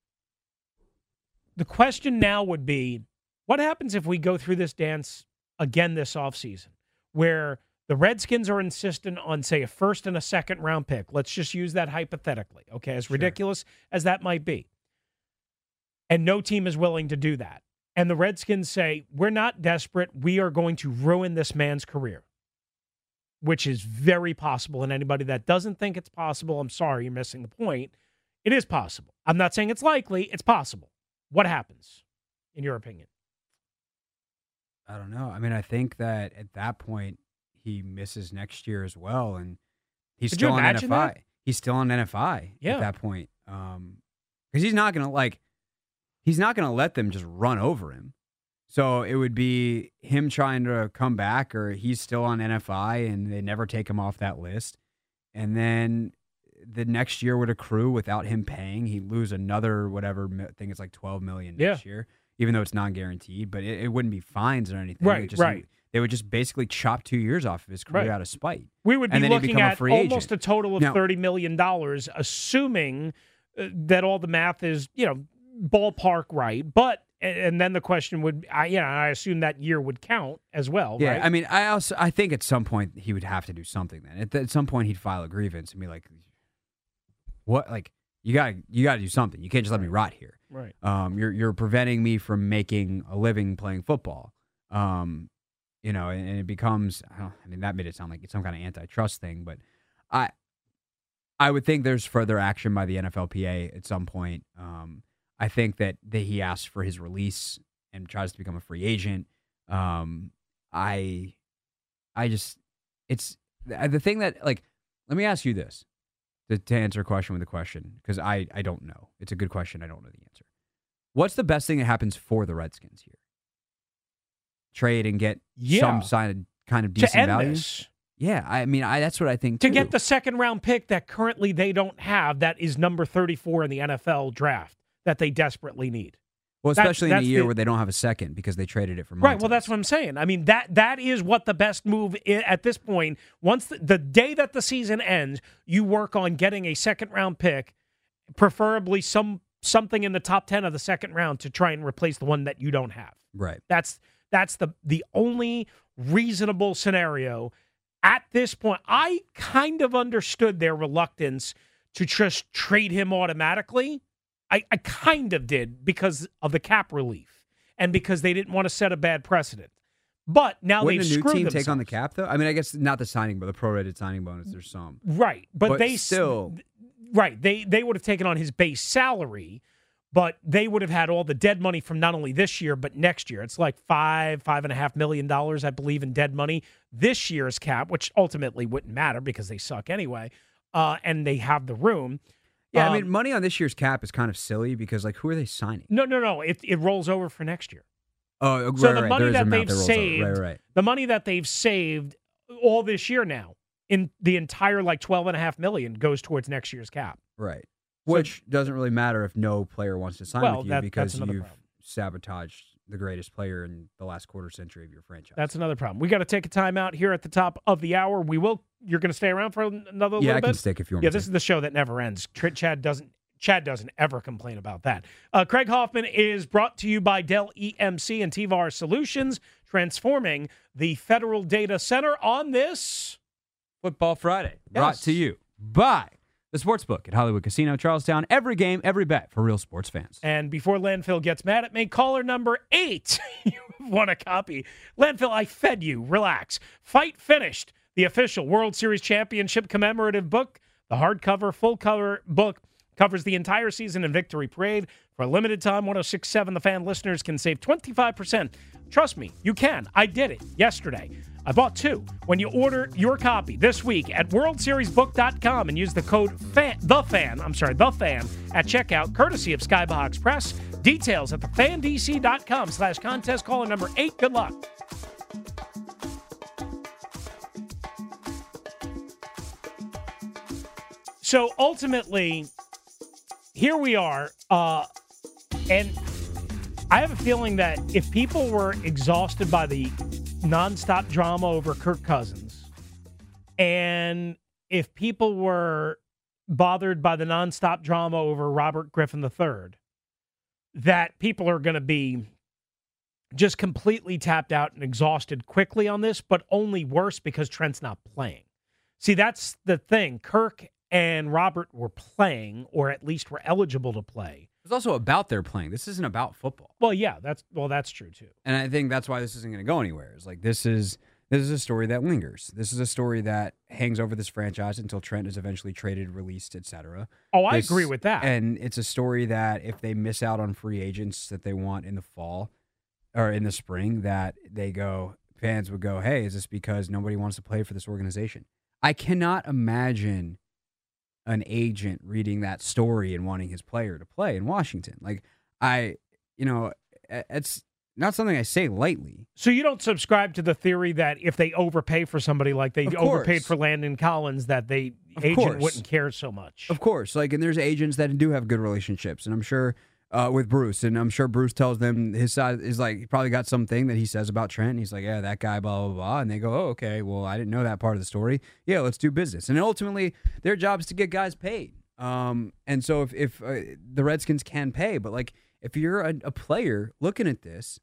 The question now would be, what happens if we go through this dance again this offseason, where the Redskins are insistent on, say, a first and a second round pick? Let's just use that hypothetically, okay, as ridiculous sure. as that might be. And no team is willing to do that. And the Redskins say, we're not desperate. We are going to ruin this man's career, which is very possible. And anybody that doesn't think it's possible, I'm sorry, you're missing the point. It is possible. I'm not saying it's likely. It's possible. What happens, in your opinion? I don't know. I mean, I think that at that point, he misses next year as well, and he's Could still you on N F I. imagine that? He's still on N F I Yeah. at that point, um, because he's not gonna like, he's not gonna let them just run over him. So it would be him trying to come back, or he's still on N F I and they never take him off that list, and then the next year would accrue without him paying. He'd lose another whatever. I think it's like twelve million next Yeah. year, even though it's non-guaranteed. But it, it wouldn't be fines or anything. Right, It just, right. They would just basically chop two years off of his career Right. out of spite. We would be and then he'd looking become a at free almost agent. a total of Now- thirty million dollars, assuming uh, that all the math is, you know, ballpark right. But, and then the question would, I, yeah, I assume that year would count as well, Yeah, right? I mean, I also I think at some point he would have to do something. Then at, at some point he'd file a grievance and be like, "What? Like you got you got to do something. You can't just let me rot here. Right. Um, you're you're preventing me from making a living playing football. Um, you know, and, and it becomes. I, don't, I mean, that made it sound like it's some kind of antitrust thing, but I I would think there's further action by the N F L P A at some point. Um, I think that, that he asked for his release and tries to become a free agent. Um, I, I just, it's the thing that, like, let me ask you this to, to answer a question with a question, because I, I don't know. It's a good question. I don't know the answer. What's the best thing that happens for the Redskins here? Trade and get Yeah. some sign of kind of decent to end value? this. Yeah, I mean, I that's what I think, To too. get the second round pick that currently they don't have, that is number thirty-four in the N F L draft, that they desperately need. Well, That's- especially in a that's year the- where they don't have a second because they traded it for Right. Montez. Well, that's what I'm saying. I mean, that that is what the best move is at this point. Once the, the day that the season ends, you work on getting a second round pick, preferably some something in the top ten of the second round to try and replace the one that you don't have. Right. That's that's the the only reasonable scenario at this point. I kind of understood their reluctance to just trade him automatically. I, I kind of did because of the cap relief and because they didn't want to set a bad precedent. But now Wouldn't they've a new screwed team themselves. take on the cap, though? I mean, I guess not the signing, but the prorated signing bonus. There's some. Right, but, But they s- still- right. They they would have taken on his base salary, but they would have had all the dead money from not only this year but next year. It's like five five and a half million dollars, I believe, in dead money this year's cap, which ultimately wouldn't matter because they suck anyway. uh, and they have the room. Yeah, um, I mean, money on this year's cap is kind of silly because, like, who are they signing? No, no, no. It it rolls over for next year. Oh, right, so the right. money There is that an amount they've that rolls saved, over. Right, right. the money that they've saved all this year now, in the entire like twelve and a half million goes towards next year's cap. Right. Which so, doesn't really matter if no player wants to sign well, with you that, because you've problem. sabotaged the greatest player in the last quarter century of your franchise. That's another problem. We got to take a time out here at the top of the hour. We will. You're going to stay around for another yeah, little bit? Yeah, I can stick if you want Yeah, me this to. is the show that never ends. Chad doesn't Chad doesn't ever complain about that. Uh, Craig Hoffman is brought to you by Dell E M C and T V A R Solutions, transforming the Federal Data Center on this Football Friday. Brought yes. to you by the Sportsbook at Hollywood Casino, Charlestown. Every game, every bet for real sports fans. And before Landfill gets mad at me, caller number eight, you won a copy. Landfill, I fed you. Relax. Fight Finished, the official World Series Championship commemorative book. The hardcover, full-cover book covers the entire season and victory parade. For a limited time, one oh six point seven The Fan listeners can save twenty-five percent. Trust me, you can. I did it yesterday. I bought two. When you order your copy this week at world series book dot com and use the code FAN, the fan, I'm sorry, the fan at checkout, courtesy of Skybox Press. Details at the fan d c dot com slash contest. Caller number eight. Good luck. So ultimately, here we are, uh, and I have a feeling that if people were exhausted by the nonstop drama over Kirk Cousins, and if people were bothered by the nonstop drama over Robert Griffin the third, that people are going to be just completely tapped out and exhausted quickly on this, but only worse because Trent's not playing. See, that's the thing. Kirk and Robert were playing, or at least were eligible to play. It's also about their playing. This isn't about football. Well, yeah, that's well, that's true too. And I think that's why this isn't going to go anywhere. It's like this is this is a story that lingers. This is a story that hangs over this franchise until Trent is eventually traded, released, et cetera. Oh, I this, agree with that. And it's a story that if they miss out on free agents that they want in the fall or in the spring, that they go, fans would go, hey, is this because nobody wants to play for this organization? I cannot imagine an agent reading that story and wanting his player to play in Washington. Like, I, you know, it's not something I say lightly. So you don't subscribe to the theory that if they overpay for somebody like they Of overpaid course. for Landon Collins, that they Of agent course. wouldn't care so much. Of course. Like, and there's agents that do have good relationships, and I'm sure uh, with Bruce, and I'm sure Bruce tells them his side is like, he probably got something that he says about Trent, and he's like, yeah, that guy, blah, blah, blah. And they go, oh, okay, well, I didn't know that part of the story. Yeah, let's do business. And ultimately, their job is to get guys paid. Um, and so if, if uh, the Redskins can pay, but like, if you're a, a player looking at this,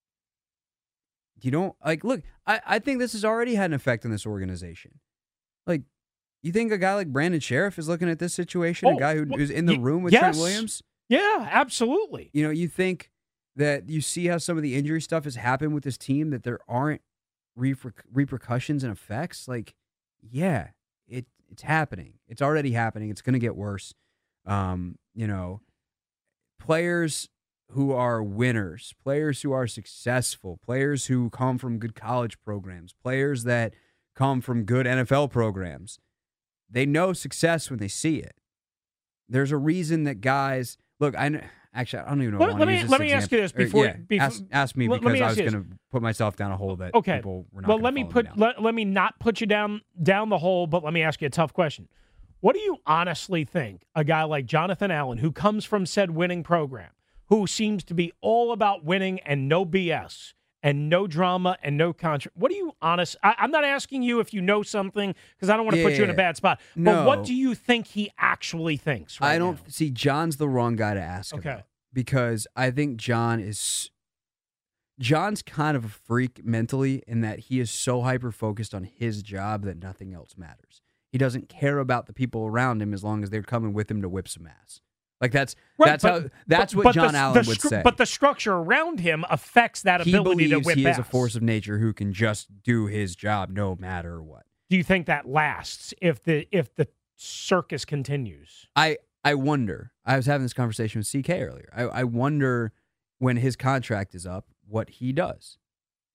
you don't like, look, I, I think this has already had an effect on this organization. Like, you think a guy like Brandon Sheriff is looking at this situation, Oh, a guy who, well, who's in the y- room with yes. Trent Williams? Yeah, absolutely. You know, you think that you see how some of the injury stuff has happened with this team, that there aren't reper- repercussions and effects? Like, yeah, it it's happening. It's already happening. It's going to get worse. Um, you know, players who are winners, players who are successful, players who come from good college programs, players that come from good N F L programs, they know success when they see it. There's a reason that guys look. I know, actually I don't even know. Let- I let wanna me- use this let me ask example. you this Or, before- yeah, before- ask, ask me let- let because me I ask was you this. going to put myself down a hole that Okay. people were not. Well, gonna let me follow put down. let, let me not put you down down the hole, but let me ask you a tough question. What do you honestly think a guy like Jonathan Allen, who comes from said winning program, who seems to be all about winning and no B S and no drama and no contra, what do you honest? I, I'm not asking you if you know something because I don't want to Yeah, put you in a yeah. bad spot. But No. what do you think he actually thinks? Right I don't now? see John's the wrong guy to ask Okay. about because I think John is John's kind of a freak mentally in that he is so hyper focused on his job that nothing else matters. He doesn't care about the people around him as long as they're coming with him to whip some ass. Like that's Right, that's but- how that's but- what but John the, Allen the would stru- say. But the structure around him affects that he ability to believes whip he is a ass. force of nature who can just do his job no matter what. Do you think that lasts if the if the circus continues? I I wonder. I was having this conversation with C K earlier. I, I wonder when his contract is up what he does.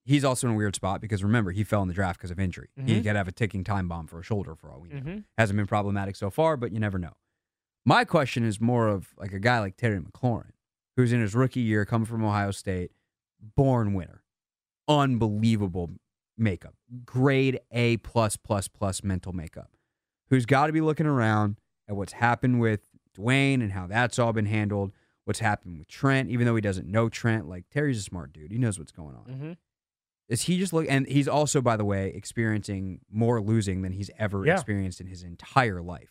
he's also in a weird spot because, remember, he fell in the draft because of injury. Mm-hmm. He could have a ticking time bomb for a shoulder for all we know. Mm-hmm. Hasn't been problematic so far, but you never know. My question is more of like a guy like Terry McLaurin, who's in his rookie year, coming from Ohio State, born winner. Unbelievable makeup. Grade A plus plus plus mental makeup. Who's got to be looking around at what's happened with Dwayne and how that's all been handled, what's happened with Trent, even though he doesn't know Trent. Like, Terry's a smart dude. He knows what's going on. Mm-hmm. Is he just look, and he's also, by the way, experiencing more losing than he's ever yeah. experienced in his entire life.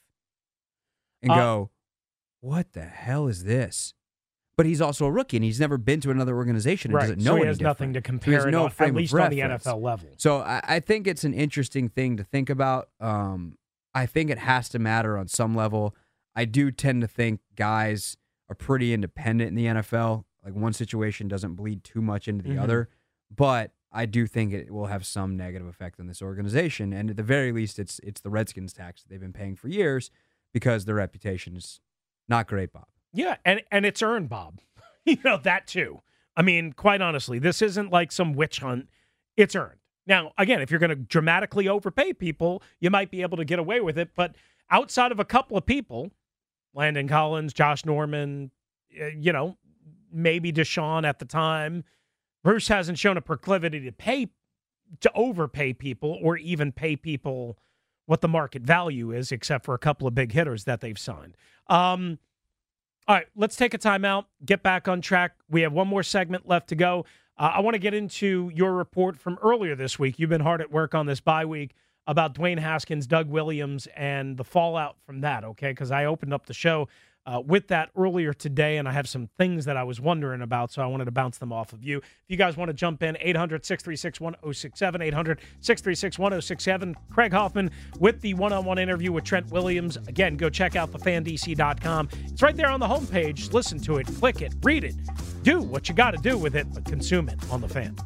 And uh, go, what the hell is this? But he's also a rookie, and he's never been to another organization and right. doesn't know so he any has different. nothing to So he compare has it no on, frame at of least on the N reference. F L level. So I, I think it's an interesting thing to think about. Um, I think it has to matter on some level. I do tend to think guys are pretty independent in the N F L. Like, one situation doesn't bleed too much into the Mm-hmm. other. But I do think it will have some negative effect on this organization. And at the very least, it's it's the Redskins tax that they've been paying for years because their reputation is not great, Bob. Yeah, and, and it's earned, Bob. You know, that too. I mean, quite honestly, this isn't like some witch hunt. It's earned. Now, again, if you're going to dramatically overpay people, you might be able to get away with it. But outside of a couple of people, Landon Collins, Josh Norman, uh, you know, maybe Deshaun at the time, Bruce hasn't shown a proclivity to pay, to overpay people or even pay people what the market value is, except for a couple of big hitters that they've signed. Um, all right, let's take a timeout, get back on track. We have one more segment left to go. Uh, I want to get into your report from earlier this week. You've been hard at work on this bye week about Dwayne Haskins, Doug Williams, and the fallout from that, okay? Because I opened up the show uh, with that earlier today, and I have some things that I was wondering about, so I wanted to bounce them off of you. If you guys want to jump in, eight hundred, six three six, one oh six seven, eight hundred, six three six, one oh six seven. Craig Hoffman with the one-on-one interview with Trent Williams. Again, go check out the fan D C dot com. It's right there on the homepage. Listen to it, click it, read it. Do what you got to do with it, but consume it on the Fan.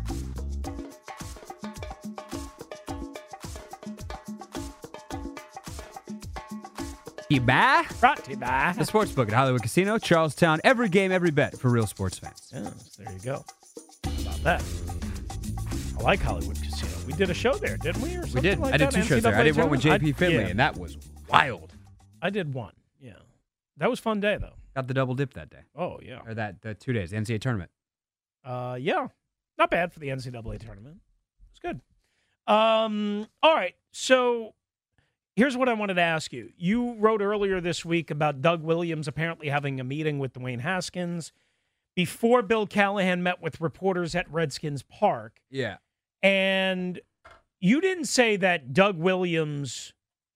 Bye. Brought to you by The Sportsbook at Hollywood Casino, Charlestown. Every game, every bet for real sports fans. Yes, there you go. How about that? I like Hollywood Casino. We did a show there, didn't we? Or something We did. Like I did that? two shows there. I N C double A did one with J P tournament? Finley, I- yeah. and that was wild. I did one. Yeah, that was a fun day though. Got the double dip that day. Oh yeah. Or that the two days, the N C double A tournament. Uh, yeah, not bad for the N C double A tournament. It's good. Um, all right. So here's what I wanted to ask you. You wrote earlier this week about Doug Williams apparently having a meeting with Dwayne Haskins before Bill Callahan met with reporters at Redskins Park. Yeah. And you didn't say that Doug Williams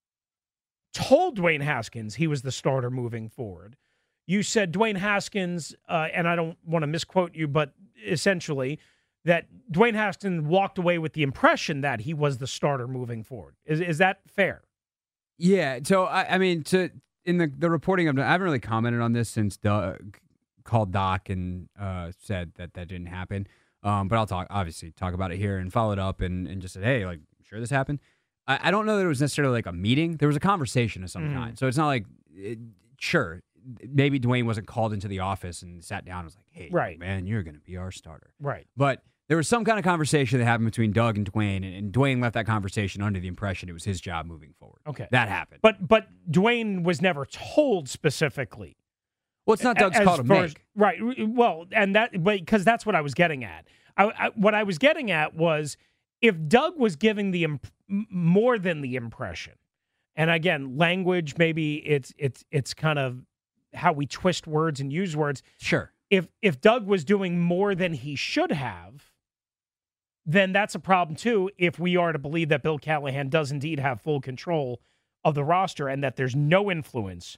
told Dwayne Haskins he was the starter moving forward. You said Dwayne Haskins, uh, and I don't want to misquote you, but essentially that Dwayne Haskins walked away with the impression that he was the starter moving forward. Is is that fair? Yeah. So I, I mean, to in the the reporting of, I haven't really commented on this since Doug called Doc and uh, said that that didn't happen. Um, but I'll talk, obviously, talk about it here and follow it up and, and just said, hey, like, sure this happened. I, I don't know that it was necessarily like a meeting. There was a conversation of some Mm. kind. So it's not like, it, sure, maybe Dwayne wasn't called into the office and sat down and was like, hey, Right. man, you're going to be our starter. Right. But there was some kind of conversation that happened between Doug and Dwayne, and, and Dwayne left that conversation under the impression it was his job moving forward. Okay. That happened. But but Dwayne was never told specifically. Well, it's not Doug's as call to far make. as- right. Well, and that, but because that's what I was getting at. I, I, what I was getting at was if Doug was giving the imp- m- more than the impression, and again, language, maybe it's it's it's kind of how we twist words and use words. Sure. If if Doug was doing more than he should have, then that's a problem too. If we are to believe that Bill Callahan does indeed have full control of the roster and that there's no influence,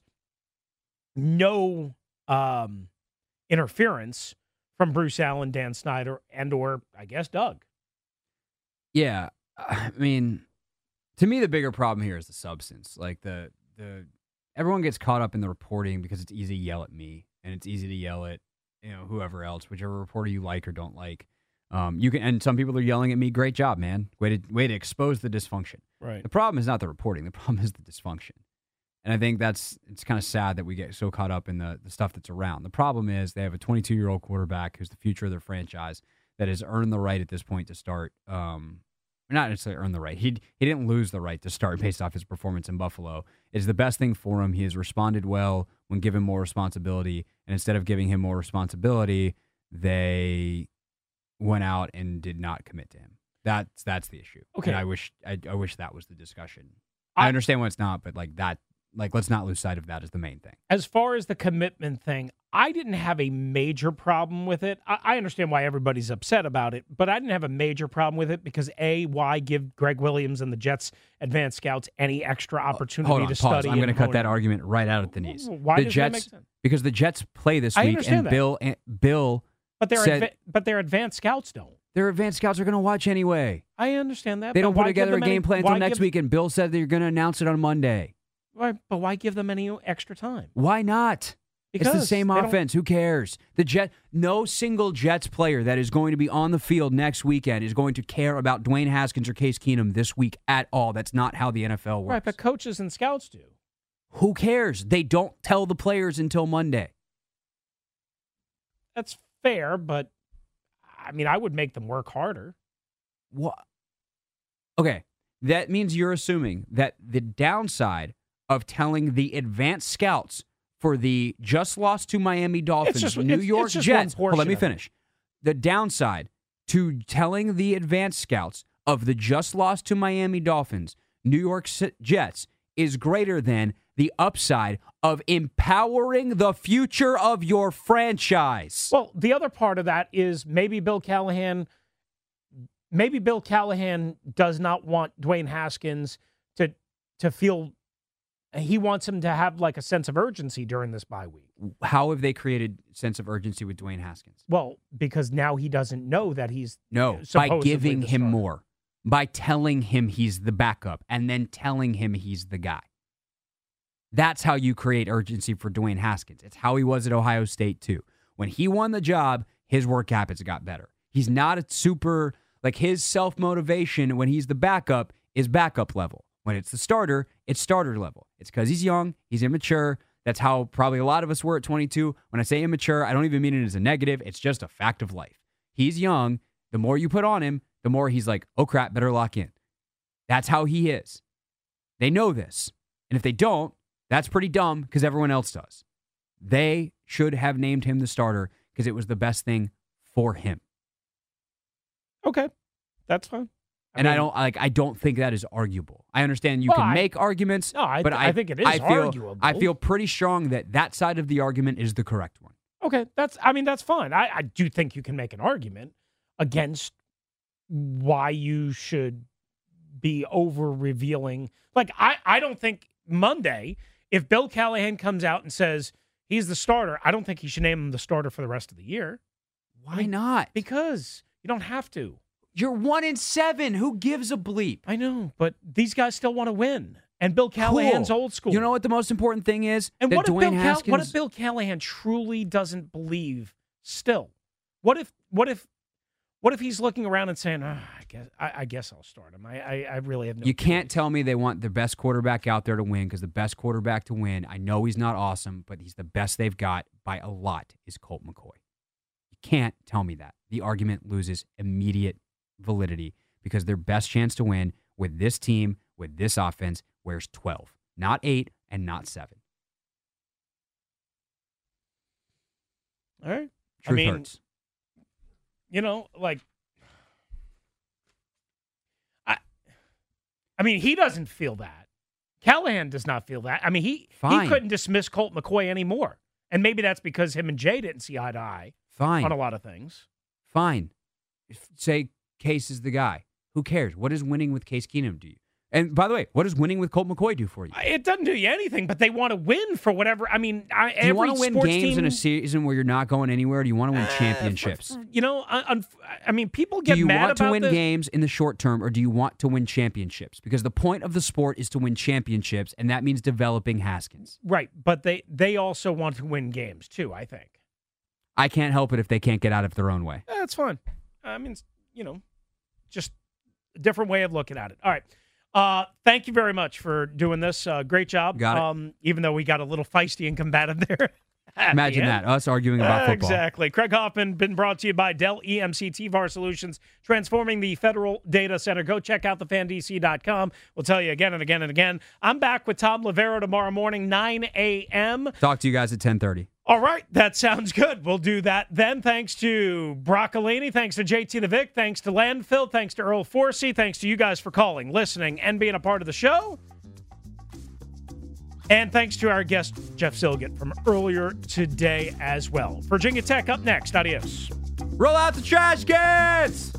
no um, interference from Bruce Allen, Dan Snyder, and or I guess Doug. Yeah, I mean, to me, the bigger problem here is the substance. Like the the everyone gets caught up in the reporting because it's easy to yell at me and it's easy to yell at you know whoever else, whichever reporter you like or don't like. Um, you can, and some people are yelling at me. Great job, man. Way to way to expose the dysfunction. Right. The problem is not the reporting. The problem is the dysfunction. And I think that's it's kind of sad that we get so caught up in the, the stuff that's around. The problem is they have a twenty-two-year-old quarterback who's the future of their franchise that has earned the right at this point to start. Um, not necessarily earned the right. He he didn't lose the right to start based off his performance in Buffalo. It's the best thing for him. He has responded well when given more responsibility, and instead of giving him more responsibility, they went out and did not commit to him. That's that's the issue. Okay, and I wish I, I wish that was the discussion. I, I understand when it's not, but like that, like let's not lose sight of that as the main thing. As far as the commitment thing, I didn't have a major problem with it. I, I understand why everybody's upset about it, but I didn't have a major problem with it because A, why give Greg Williams and the Jets advanced scouts any extra opportunity Hold on, to pause. study? I'm going to cut that argument right out at the knees. Why the does Jets, that make sense? Because the Jets play this I week, understand and that. Bill, and Bill, but their said, adva- but their advanced scouts don't. Their advanced scouts are going to watch anyway. I understand that. They don't but put why together give a them game any, plan until why next give, week, and Bill said they're going to announce it on Monday. Why, but why give them any extra time? Why not? Because it's the same offense. Who cares? The Jet, no single Jets player that is going to be on the field next weekend is going to care about Dwayne Haskins or Case Keenum this week at all. That's not how the N F L works. Right, but coaches and scouts do. Who cares? They don't tell the players until Monday. That's fair, but I mean, I would make them work harder. What? Okay, that means you're assuming that the downside of telling the advanced scouts for the just lost to Miami Dolphins, just, New it's, York it's just Jets. One Well, let me of finish. The downside to telling the advanced scouts of the just lost to Miami Dolphins, New York Jets, is greater than the upside of empowering the future of your franchise. Well, the other part of that is maybe Bill Callahan, maybe Bill Callahan does not want Dwayne Haskins to to feel. He wants him to have like a sense of urgency during this bye week. How have they created sense of urgency with Dwayne Haskins? Well, because now he doesn't know that he's no by giving him more, by telling him he's the backup, and then telling him he's the guy. That's how you create urgency for Dwayne Haskins. It's how he was at Ohio State too. When he won the job, his work habits got better. He's not a super like his self motivation when he's the backup is backup level. When it's the starter, it's starter level. It's because he's young, he's immature. That's how probably a lot of us were at twenty-two. When I say immature, I don't even mean it as a negative. It's just a fact of life. He's young. The more you put on him, the more he's like, oh crap, better lock in. That's how he is. They know this. And if they don't, that's pretty dumb because everyone else does. They should have named him the starter because it was the best thing for him. Okay, that's fine. I and mean, I don't like. I don't think that is arguable. I understand you well, can I, make arguments, no, I, but I, I think it is I feel, arguable. I feel pretty strong that that side of the argument is the correct one. Okay, that's. I mean, that's fine. I, I do think you can make an argument against why you should be over revealing. Like, I, I don't think Monday, if Bill Callahan comes out and says he's the starter, I don't think he should name him the starter for the rest of the year. Why I mean, not? Because you don't have to. You're one in seven. Who gives a bleep? I know, but these guys still want to win. And Bill Callahan's cool. old school. You know what the most important thing is? And that what if, Dwayne Bill Haskins... Cal- what if Bill Callahan truly doesn't believe still? What if what if what if he's looking around and saying, oh, I guess I, I guess I'll start him. I, I, I really have no You can't choice. tell me they want their best quarterback out there to win because the best quarterback to win, I know he's not awesome, but he's the best they've got by a lot, is Colt McCoy. You can't tell me that. The argument loses immediate validity because their best chance to win with this team, with this offense, wears twelve, not eight and not seven. All right. Truth I mean, hurts. You know, like, I, I mean, he doesn't feel that. Callahan does not feel that. I mean, he Fine. he couldn't dismiss Colt McCoy anymore, and maybe that's because him and Jay didn't see eye to eye. Fine. On a lot of things. Fine. If, say Case is the guy. Who cares? What does winning with Case Keenum do you? And by the way, what does winning with Colt McCoy do for you? It doesn't do you anything, but they want to win for whatever. I mean, I, do you every want to win sports games team, in a season where you're not going anywhere? Or do you want to win uh, championships? For, for, you know, I, I mean, people get mad about mad Do you want to about win this. games in the short term, or do you want to win championships? Because the point of the sport is to win championships, and that means developing Haskins. Right, but they they also want to win games too, I think. I can't help it if they can't get out of their own way. That's fine. I mean, you know, just a different way of looking at it. All right. Uh, thank you very much for doing this. Uh, great job. Got it. Um, even though we got a little feisty and combative there. Imagine that, us arguing about uh, football. Exactly. Craig Hoffman, been brought to you by Dell E M C T V A R Solutions, transforming the Federal Data Center. Go check out the fan D C dot com. We'll tell you again and again and again. I'm back with Tom Lavero tomorrow morning, nine a.m. Talk to you guys at ten thirty. All right, that sounds good. We'll do that then. Thanks to Broccolini, thanks to J T the Vic, thanks to Landfill, thanks to Earl Forsey, thanks to you guys for calling, listening, and being a part of the show. And thanks to our guest, Jeff Silgett, from earlier today as well. Virginia Tech up next. Adios. Roll out the trash cans!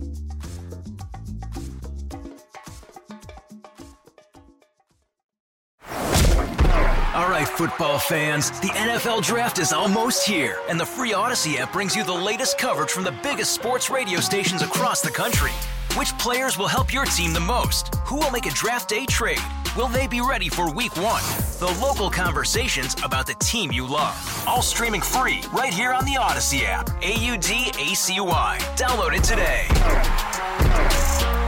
All right, football fans, the N F L Draft is almost here, and the free Odyssey app brings you the latest coverage from the biggest sports radio stations across the country. Which players will help your team the most? Who will make a draft day trade? Will they be ready for week one? The local conversations about the team you love. All streaming free right here on the Odyssey app. A U D A C Y. Download it today.